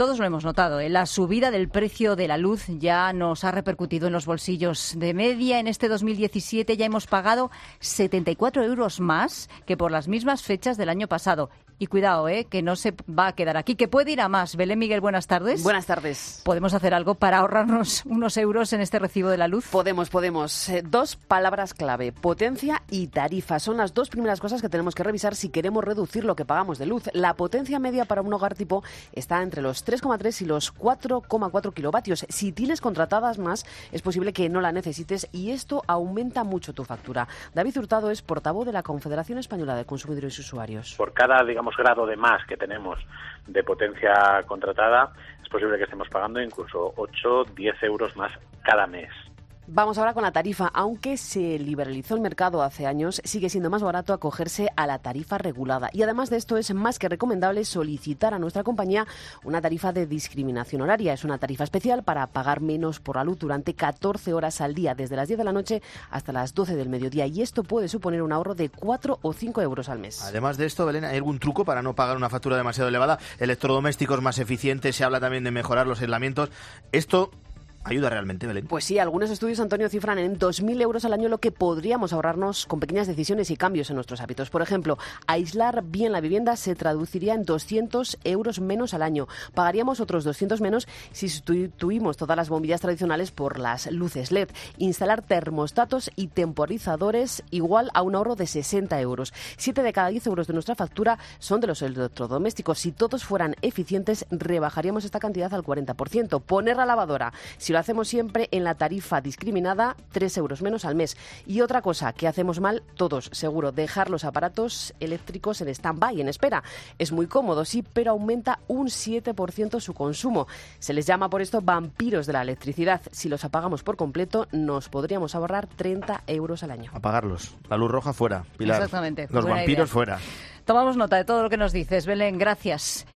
Todos lo hemos notado, ¿eh? La subida del precio de la luz ya nos ha repercutido en los bolsillos. De media, en este 2017 ya hemos pagado 74 euros más que por las mismas fechas del año pasado. Y cuidado, que no se va a quedar aquí, que puede ir a más. Belén Miguel, buenas tardes. Buenas tardes. ¿Podemos hacer algo para ahorrarnos unos euros en este recibo de la luz? Podemos. Dos palabras clave, potencia y tarifa. Son las dos primeras cosas que tenemos que revisar si queremos reducir lo que pagamos de luz. La potencia media para un hogar tipo está entre los 3,3 y los 4,4 kilovatios. Si tienes contratadas más, es posible que no la necesites y esto aumenta mucho tu factura. David Hurtado es portavoz de la Confederación Española de Consumidores y Usuarios. Por cada, grado de más que tenemos de potencia contratada, es posible que estemos pagando incluso 8, 10 euros más cada mes. Vamos ahora con la tarifa. Aunque se liberalizó el mercado hace años, sigue siendo más barato acogerse a la tarifa regulada. Y además de esto, es más que recomendable solicitar a nuestra compañía una tarifa de discriminación horaria. Es una tarifa especial para pagar menos por la luz durante 14 horas al día, desde las 10 de la noche hasta las 12 del mediodía. Y esto puede suponer un ahorro de 4 o 5 euros al mes. Además de esto, Belén, ¿hay algún truco para no pagar una factura demasiado elevada? Electrodomésticos más eficientes, se habla también de mejorar los aislamientos. ¿Esto ayuda realmente, Belén? Pues sí, algunos estudios, Antonio, cifran en 2.000 euros al año lo que podríamos ahorrarnos con pequeñas decisiones y cambios en nuestros hábitos. Por ejemplo, aislar bien la vivienda se traduciría en 200 euros menos al año. Pagaríamos otros 200 menos si sustituimos todas las bombillas tradicionales por las luces LED. Instalar termostatos y temporizadores igual a un ahorro de 60 euros. 7 de cada 10 euros de nuestra factura son de los electrodomésticos. Si todos fueran eficientes, rebajaríamos esta cantidad al 40%. Poner la lavadora, si lo hacemos siempre en la tarifa discriminada, 3 euros menos al mes. Y otra cosa que hacemos mal todos, seguro, dejar los aparatos eléctricos en stand-by, en espera. Es muy cómodo, sí, pero aumenta un 7% su consumo. Se les llama por esto vampiros de la electricidad. Si los apagamos por completo, nos podríamos ahorrar 30 euros al año. Apagarlos. La luz roja fuera, Pilar. Exactamente. Los vampiros fuera. Tomamos nota de todo lo que nos dices, Belén. Gracias.